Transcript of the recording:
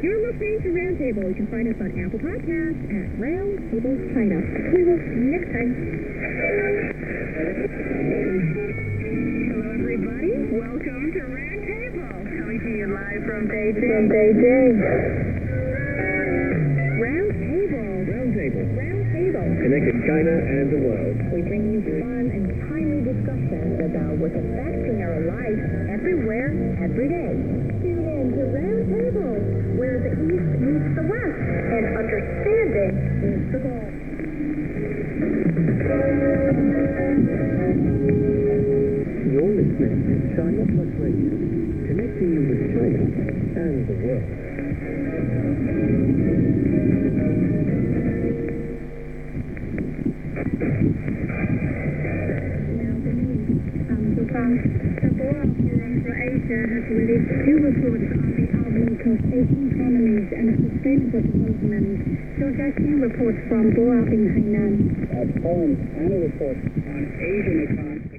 You're listening to Roundtable. You can find us on Apple Podcasts at Roundtable China. We will see you next time. Hello, everybody. Welcome to Roundtable. Coming to you live from Beijing. Roundtable. Connecting China and the world. We bring you fun and timely discussions about what's affecting our life everywhere, every day. Tune in to Roundtable, where the East meets the West, and understanding meets the ball. You're listening to China Plus Radio, connecting you with China and the world. The World Forum for Asia has released two reports on the outlook of Asian economies and sustainable development. Zhou Xiaxin reports from Boao in Hainan. Poland's annual report on Asian economy.